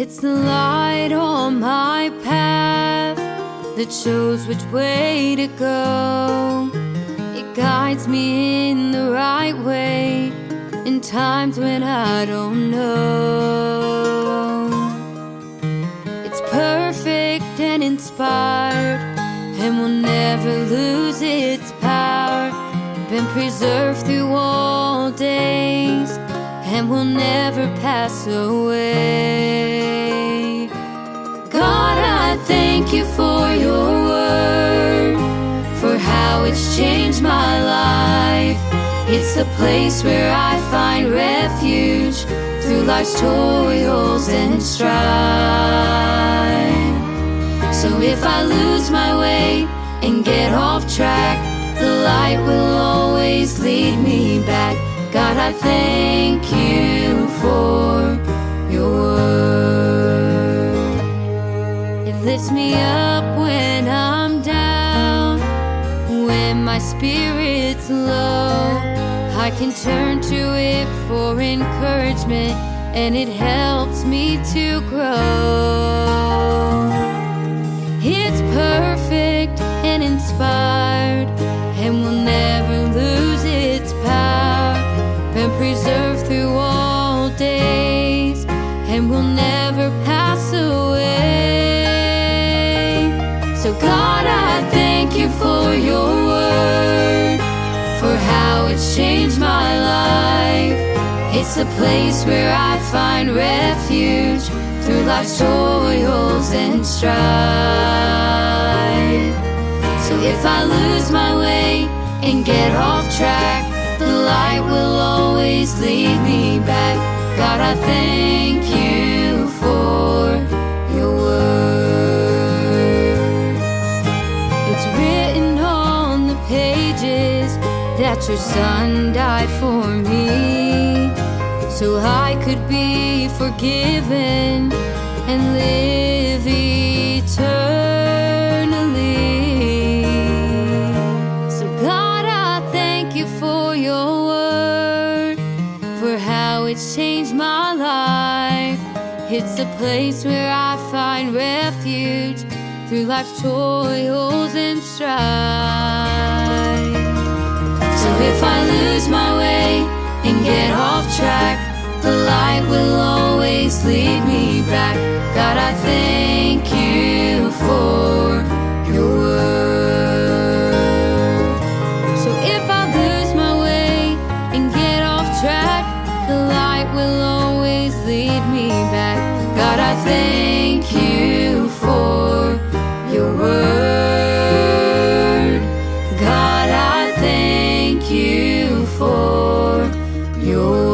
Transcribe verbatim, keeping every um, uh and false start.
It's the light on my path that shows which way to go. It guides me in the right way in times when I don't know. It's perfect and inspired and will never lose its power. Been preserved through all days and will never pass away. God, I thank you for your word, for how it's changed my life. It's the place where I find refuge through life's toils and strife. So if I lose my way and get off track, the light will always lead me back. God, I thank you for your word. It lifts me up when I'm down, when my spirit's low. I can turn to it for encouragement, and it helps me to grow. It's perfect and inspired and will never lose its power. Been preserved through all days and will never pass away. So God, I thank you for your word, for how it's changed my life. It's a place where I find refuge through life's toils and strife. So if I lose my way and get off track, the light will always lead me back. God, I thank you for your word. It's written on the pages that your son died for me, so I could be forgiven and live eternally. So God, I thank you for your word, for how it's changed my life. It's a place where I find refuge through life's toils and strife. So if I lose my way and get off track, the light will always lead me back. God, I thank you for your word. So if I lose my way and get off track, the light will always lead me back. God, I thank you for your word. God, I thank you for your